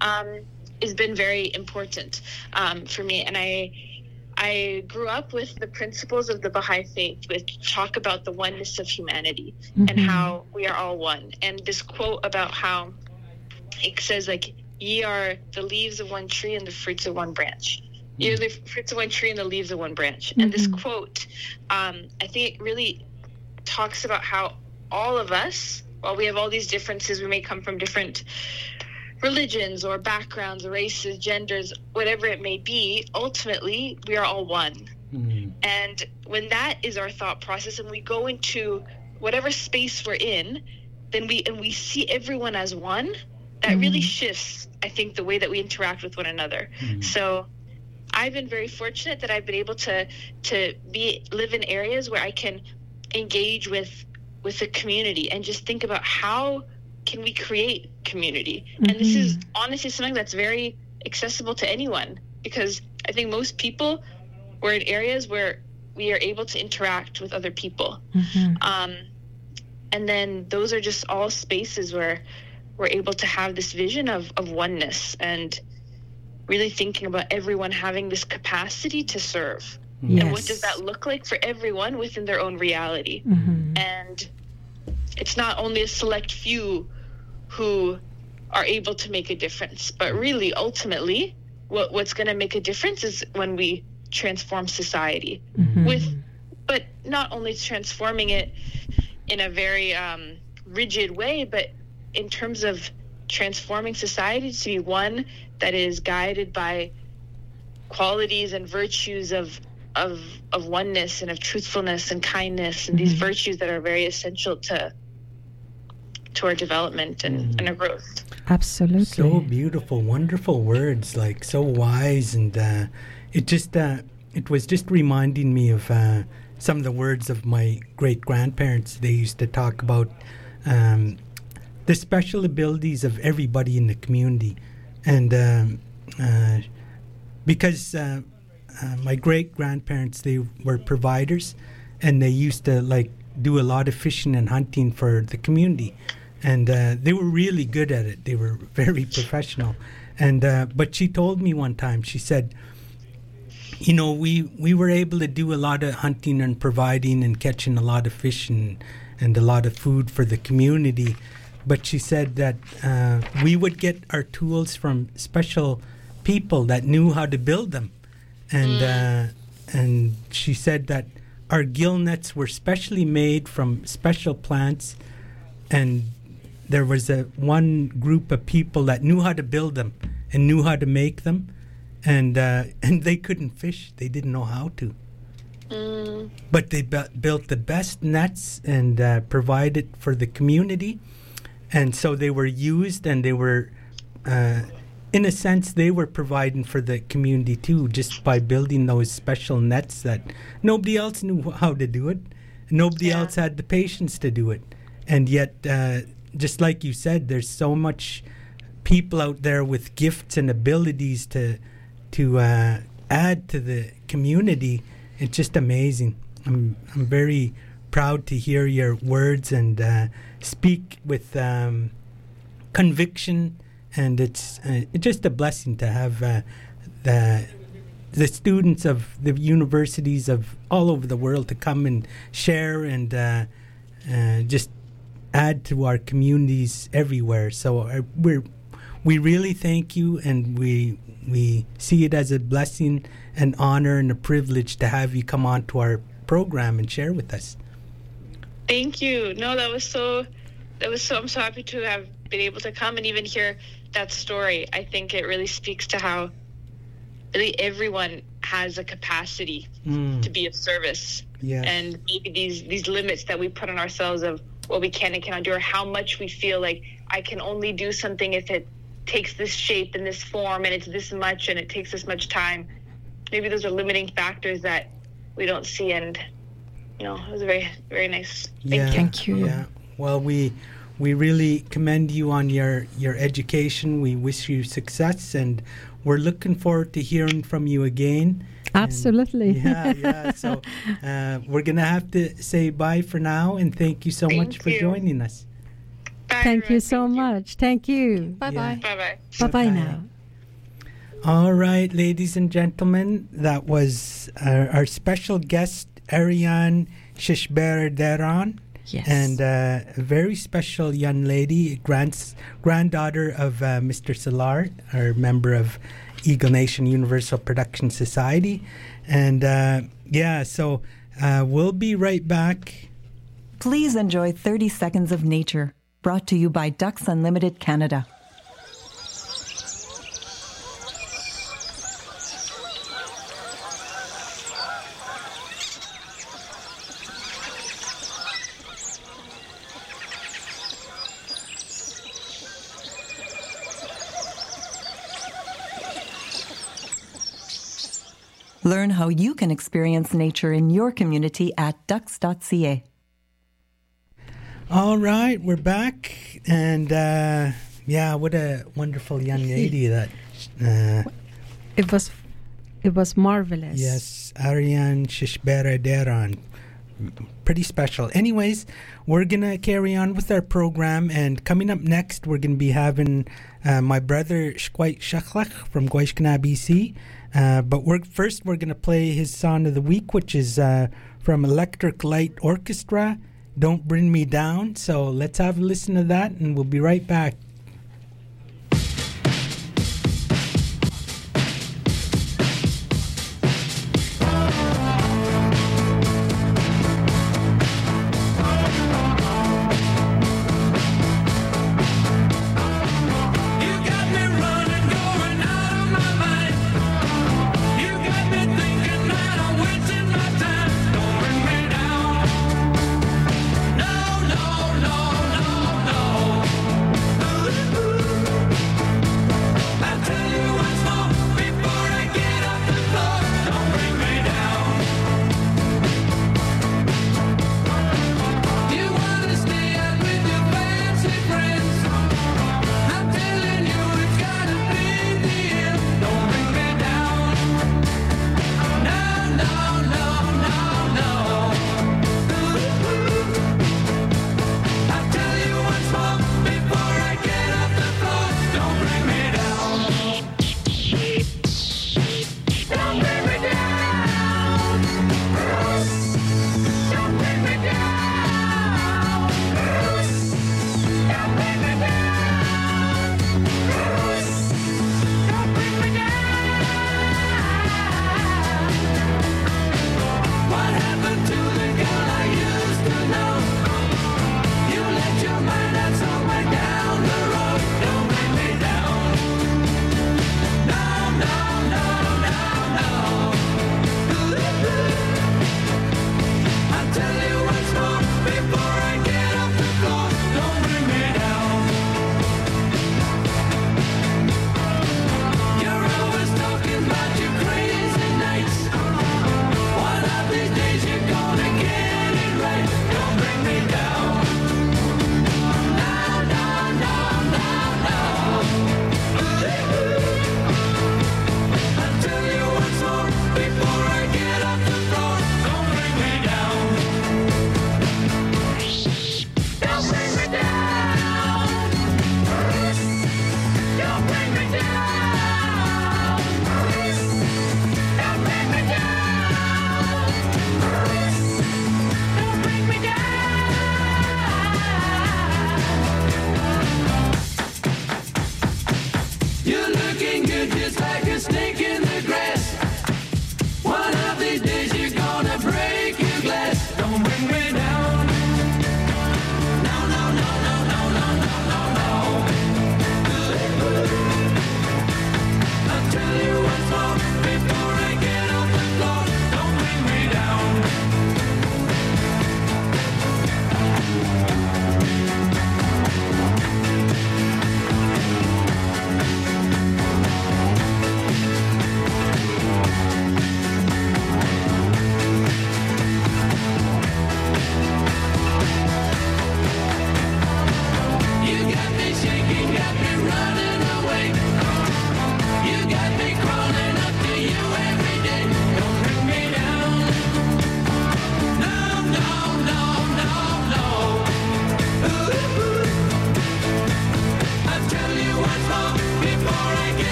has been very important for me. And I grew up with the principles of the Baha'i faith, which talk about the oneness of humanity and how we are all one. And this quote about how it says, like, ye are the leaves of one tree and the fruits of one branch. You're the fruits of one tree and the leaves of one branch. And this quote, I think it really talks about how all of us, while we have all these differences, we may come from different religions or backgrounds or races, genders, whatever it may be, ultimately we are all one. And when that is our thought process and we go into whatever space we're in, then we see everyone as one, that really shifts, I think, the way that we interact with one another. So I've been very fortunate that I've been able to live in areas where I can engage with the community and just think about how can we create community. And this is honestly something that's very accessible to anyone, because I think most people, we're in areas where we are able to interact with other people. And then those are just all spaces where we're able to have this vision of oneness and really thinking about everyone having this capacity to serve. And what does that look like for everyone within their own reality? And it's not only a select few who are able to make a difference, but really, ultimately, what's going to make a difference is when we transform society but not only transforming it in a very rigid way, but in terms of transforming society to be one that is guided by qualities and virtues of oneness and of truthfulness and kindness and these virtues that are very essential to our development and our growth. Absolutely. So beautiful, wonderful words, like so wise, and it was just reminding me of some of the words of my great grandparents. They used to talk about the special abilities of everybody in the community, and because my great grandparents, they were providers, and they used to do a lot of fishing and hunting for the community, and they were really good at it. They were very professional, and but she told me one time, she said, you know, we were able to do a lot of hunting and providing and catching a lot of fish and a lot of food for the community, but she said that we would get our tools from special people that knew how to build them, and she said that our gill nets were specially made from special plants, and there was one group of people that knew how to build them and knew how to make them, and they couldn't fish. They didn't know how to. But they built the best nets and provided for the community, and so they were used, and they were, in a sense, they were providing for the community too, just by building those special nets that nobody else knew how to do it. Nobody else had the patience to do it. And yet, just like you said, there's so much people out there with gifts and abilities to add to the community. It's just amazing. I'm very proud to hear your words and speak with conviction, and it's just a blessing to have the students of the universities of all over the world to come and share and just add to our communities everywhere. So we really thank you, and we see it as a blessing, an honor, and a privilege to have you come on to our program and share with us. Thank you. No, that was so. I'm so happy to have been able to come and even hear that story. I think it really speaks to how really everyone has a capacity to be of service. Yes. And maybe these limits that we put on ourselves of what we can and cannot do, or how much we feel like I can only do something if it takes this shape and this form and it's this much and it takes this much time. Maybe those are limiting factors that we don't see, and it was very, very nice. Thank you. Yeah. Well, we really commend you on your education. We wish you success, and we're looking forward to hearing from you again. Absolutely. And, so we're going to have to say bye for now, and thank you so much for joining us. Bye. Thank you everyone. so Thank you. much. Thank you. Bye-bye. Bye-bye. Bye-bye Bye-bye. now. All right, ladies and gentlemen, that was our special guest, Ariane Shishbera-Deron. Yes. And a very special young lady, granddaughter of Mr. Salar, our member of Eagle Nation Universal Production Society. And so we'll be right back. Please enjoy 30 Seconds of Nature, brought to you by Ducks Unlimited Canada. Learn how you can experience nature in your community at ducks.ca. All right, we're back. And what a wonderful young lady that. It was marvelous. Yes, Ariane Shishbera-Deron. Pretty special. Anyways, we're going to carry on with our program. And coming up next, we're going to be having my brother Shkwait Shachlach from Goishkana, BC. But we're going to play his song of the week, which is from Electric Light Orchestra, Don't Bring Me Down. So let's have a listen to that, and we'll be right back.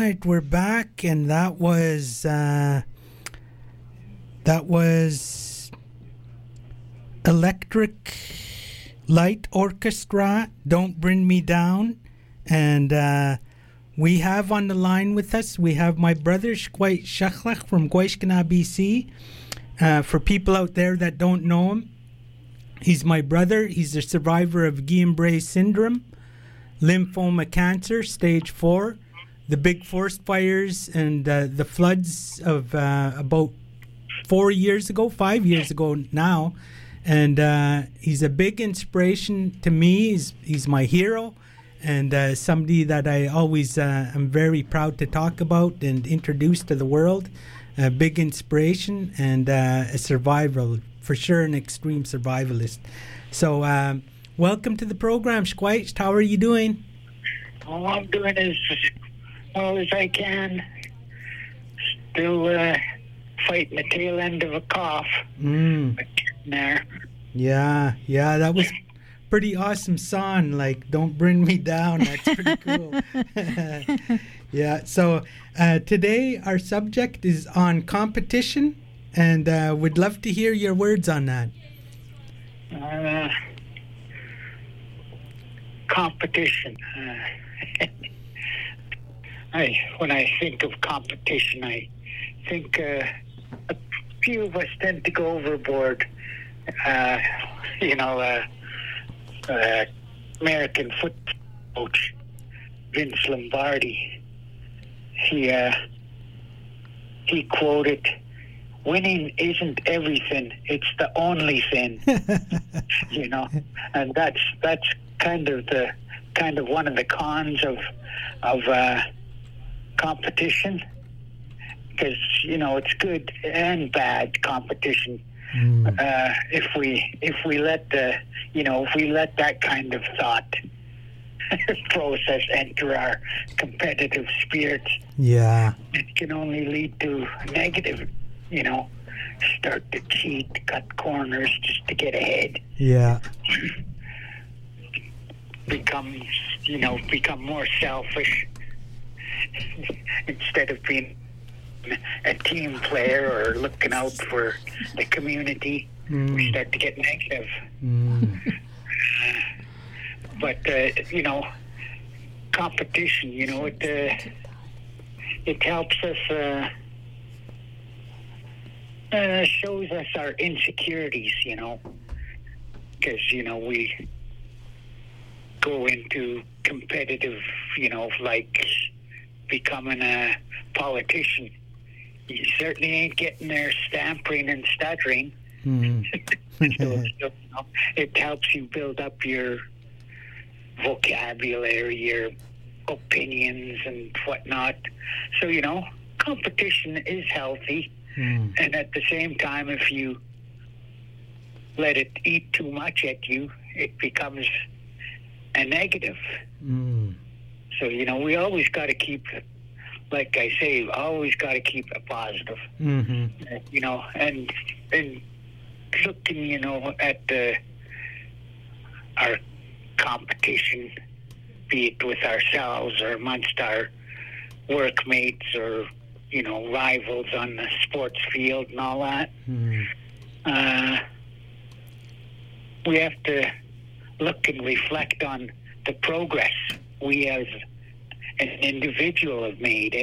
right, we're back, and that was Electric Light Orchestra, Don't Bring Me Down. And we have on the line with us, we have my brother, Shkwait Shachlach from Gwaishkana, BC. For people out there that don't know him, he's my brother. He's a survivor of Guillain-Barré syndrome, lymphoma cancer, stage 4, the big forest fires and the floods of about 5 years ago now. And he's a big inspiration to me. He's my hero, and somebody that I always am very proud to talk about and introduce to the world. A big inspiration and a survival, for sure, an extreme survivalist. So welcome to the program, Shkwait. How are you doing? Oh, I'm doing as well as I can. Still fighting the tail end of a cough. There. Yeah, that was pretty awesome song. Like, Don't Bring Me Down. That's pretty cool. Yeah. So today our subject is on competition, and we'd love to hear your words on that. Competition. When I think of competition, I think a few of us tend to go overboard. American football coach Vince Lombardi, he quoted, "Winning isn't everything; it's the only thing." And that's kind of one of the cons of competition, because it's good and bad competition. If we let that kind of thought process enter our competitive spirits, it can only lead to negative. Start to cheat, cut corners just to get ahead. Become more selfish instead of being a team player or looking out for the community. We start to get negative. But competition, it helps us, shows us our insecurities, because we go into competitive, like becoming a politician. You certainly ain't getting there stampering and stuttering. So, it helps you build up your vocabulary, your opinions and whatnot. So, competition is healthy. And at the same time, if you let it eat too much at you, it becomes a negative. So, we always got to keep, like I say, always got to keep it positive. And looking, at our competition, be it with ourselves or amongst our workmates or, rivals on the sports field and all that, we have to look and reflect on the progress we as an individual have made,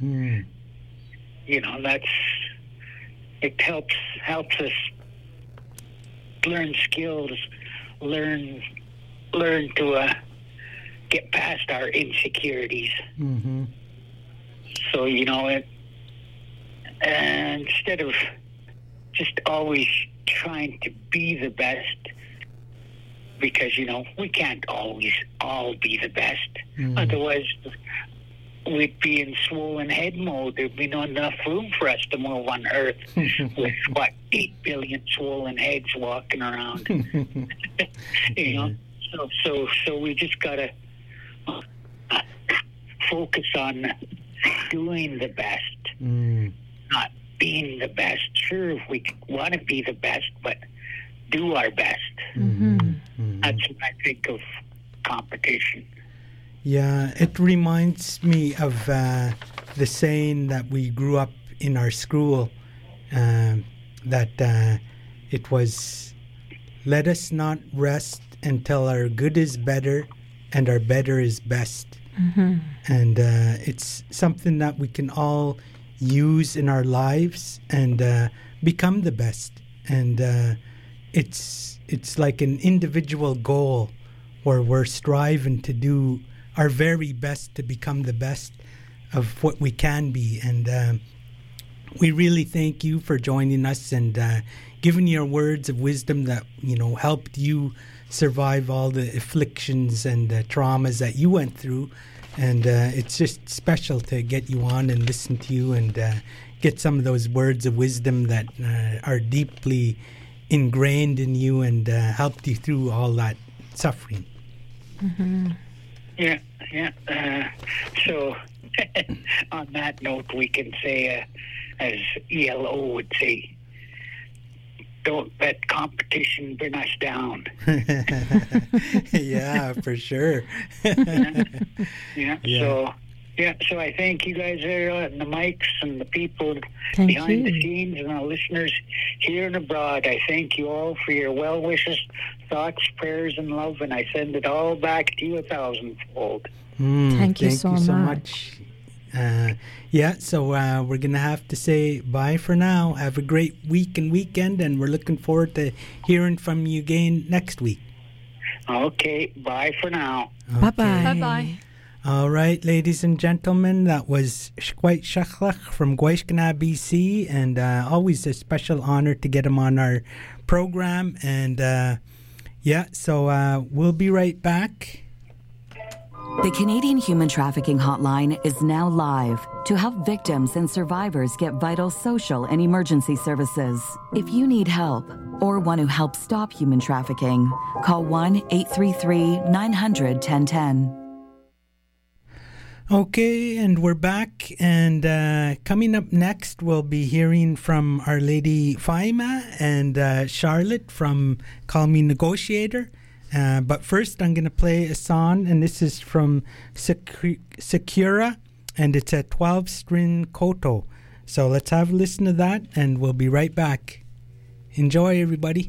it helps us learn skills, learn to get past our insecurities. So, instead of just always trying to be the best, because, we can't always all be the best. Otherwise, we'd be in swollen head mode. There'd be not enough room for us to move on Earth with, 8 billion swollen heads walking around. So we just got to focus on doing the best, not being the best. Sure, if we want to be the best, but do our best. That's what I think of competition. Yeah, it reminds me of the saying that we grew up in our school, that it was, let us not rest until our good is better and our better is best. Mm-hmm. And it's something that we can all use in our lives and become the best. And it's like an individual goal where we're striving to do our very best to become the best of what we can be. And we really thank you for joining us and giving your words of wisdom that, helped you survive all the afflictions and traumas that you went through. And it's just special to get you on and listen to you and get some of those words of wisdom that are deeply ingrained in you and helped you through all that suffering. Mm-hmm. Yeah. So on that note, we can say, as ELO would say, don't let competition bring us down. Yeah, for sure. Yeah. So I thank you guys there on the mics and the people Thank behind you. the scenes and our listeners here and abroad. I thank you all for your well wishes, thoughts, prayers, and love, and I send it all back to you 1,000-fold. Thank you so much. So we're going to have to say bye for now. Have a great week and weekend, and we're looking forward to hearing from you again next week. Okay, bye for now. Bye-bye. Bye-bye. All right, ladies and gentlemen, that was Shquite Shachlach from Gwaiskana, BC, and always a special honor to get him on our program. And so we'll be right back. The Canadian Human Trafficking Hotline is now live to help victims and survivors get vital social and emergency services. If you need help or want to help stop human trafficking, call 1-833-900-1010. Okay, and we're back, and coming up next, we'll be hearing from Our Lady Faima and Charlotte from Call Me Negotiator. But first, I'm going to play a song, and this is from Sakura, and it's a 12-string koto. So let's have a listen to that, and we'll be right back. Enjoy, everybody.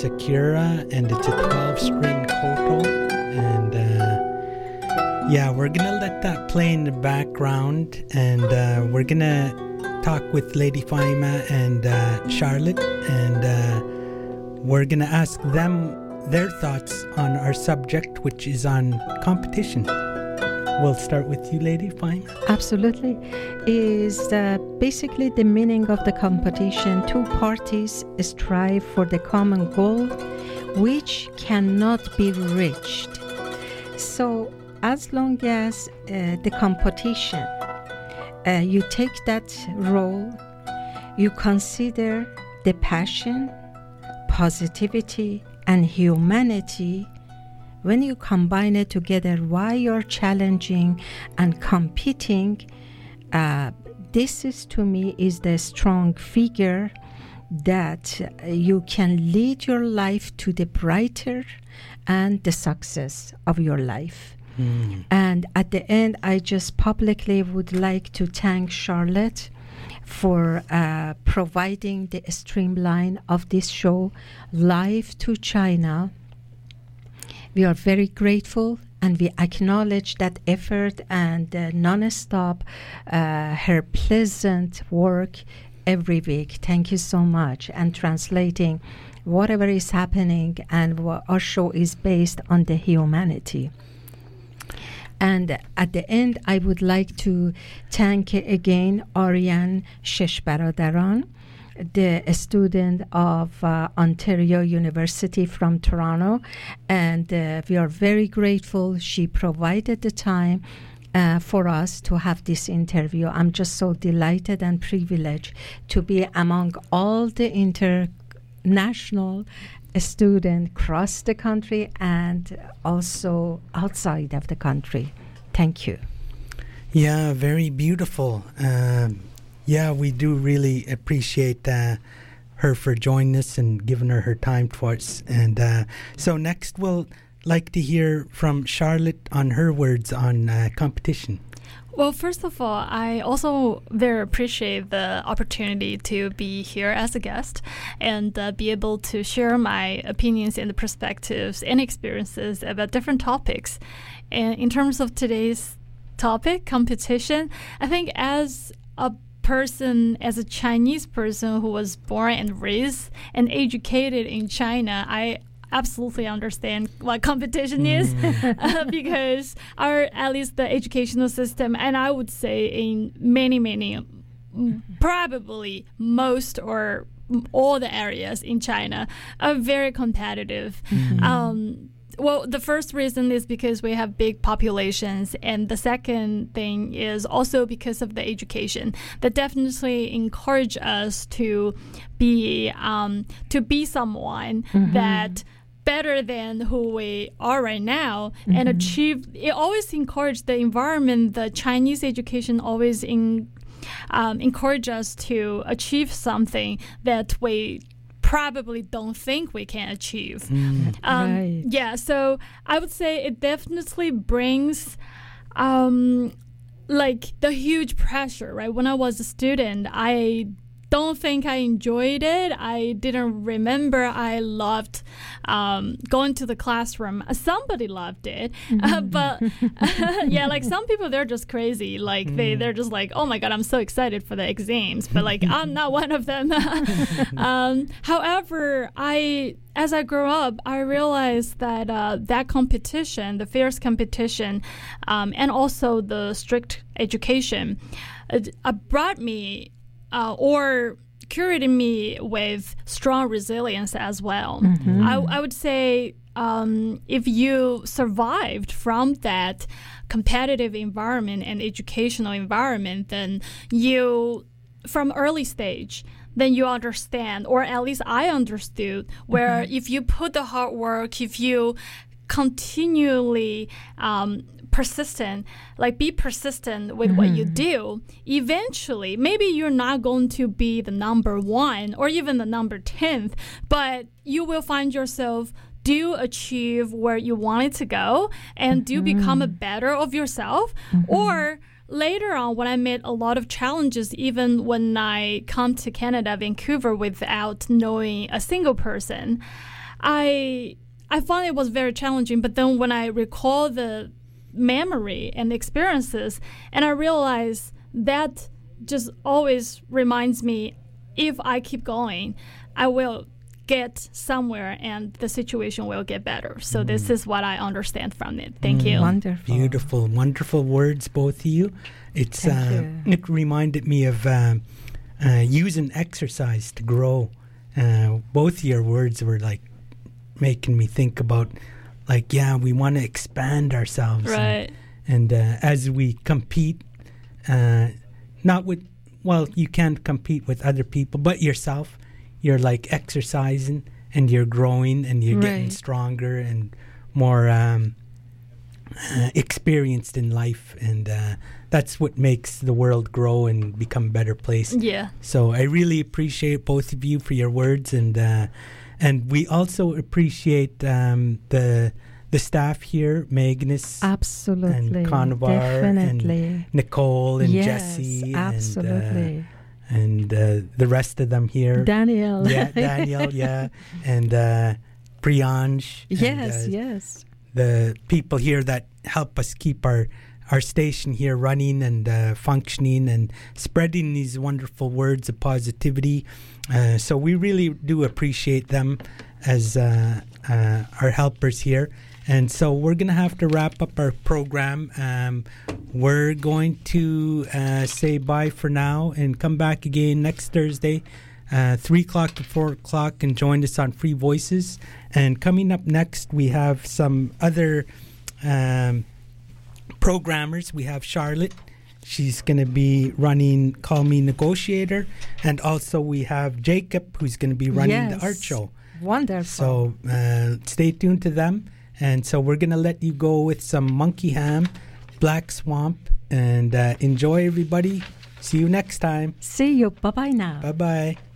Sakura, and it's a 12-string koto. And we're going to let that play in the background, and we're going to talk with Lady Faima and Charlotte, and we're going to ask them their thoughts on our subject, which is on competition. We'll start with you, Lady Faima. Absolutely. Is basically the meaning of the competition. Two parties strive for the common goal, which cannot be reached. So as long as the competition, you take that role, you consider the passion, positivity, and humanity. When you combine it together, why you're challenging and competing, this is, to me, is the strong figure that you can lead your life to the brighter and the success of your life. And at the end, I just publicly would like to thank Charlotte for providing the streamline of this show live to China. We are very grateful, and we acknowledge that effort and non-stop her pleasant work every week. Thank you so much. And translating whatever is happening, and our show is based on the humanity. And at the end, I would like to thank again Aryan Sheshbaradaran, the student of Ontario University from Toronto. And we are very grateful. She provided the time for us to have this interview. I'm just so delighted and privileged to be among all the international students across the country and also outside of the country. Thank you. Yeah, very beautiful. We do really appreciate her for joining us and giving her time for us. And so next we'll like to hear from Charlotte on her words on competition. Well, first of all, I also very appreciate the opportunity to be here as a guest and be able to share my opinions and the perspectives and experiences about different topics. And in terms of today's topic, competition, I think as a Chinese person who was born and raised and educated in China, I absolutely understand what competition is because at least the educational system, and I would say in many, probably most or all the areas in China are very competitive. Well, the first reason is because we have big populations, and the second thing is also because of the education that definitely encourage us to be someone that better than who we are right now and achieve. It always encouraged the environment. The Chinese education always encourage us to achieve something that we probably don't think we can achieve. Right. Yeah, so I would say it definitely brings like the huge pressure, right? When I was a student, I don't think I enjoyed it. I didn't remember I loved going to the classroom. Somebody loved it, but yeah, like some people, they're just crazy. Like they're just like, oh my God, I'm so excited for the exams. But like, I'm not one of them. However, as I grew up, I realized that that competition, the fierce competition, and also the strict education, brought me or curated me with strong resilience as well. I would say if you survived from that competitive environment and educational environment, then you, from early stage, then you understand, or at least I understood, where if you put the hard work, if you continually be persistent with what you do, eventually, maybe you're not going to be the number 1 or even the number 10th, but you will find yourself do achieve where you wanted to go and do become a better of yourself. Or later on, when I met a lot of challenges, even when I come to Canada, Vancouver, without knowing a single person, I found it was very challenging. But then when I recall the memory and experiences, and I realize that just always reminds me, if I keep going, I will get somewhere and the situation will get better. So this is what I understand from it. Thank you. Wonderful. Beautiful, wonderful words, both of you. It's it reminded me of using exercise to grow. Both your words were like making me think about, like, we want to expand ourselves, right? And as we compete, not with, you can't compete with other people, but yourself. You're like exercising and you're growing and you're getting stronger and more experienced in life, and that's what makes the world grow and become a better place. Yeah. So I really appreciate both of you for your words, and we also appreciate the staff here, Magnus, absolutely, and Conobar, definitely, and Nicole, and yes, Jesse, absolutely. And the rest of them here. Daniel. Daniel, and Priyansh. Yes, and, yes. The people here that help us keep our station here running and functioning and spreading these wonderful words of positivity. So we really do appreciate them as our helpers here. And so we're going to have to wrap up our program. We're going to say bye for now and come back again next Thursday, 3 o'clock to 4 o'clock, and join us on Free Voices. And coming up next, we have some other programmers. We have Charlotte. She's going to be running Call Me Negotiator. And also we have Jacob, who's going to be running the art show. Wonderful. So stay tuned to them. And so we're going to let you go with some Monkey Ham, Black Swamp, and enjoy, everybody. See you next time. See you. Bye-bye now. Bye-bye.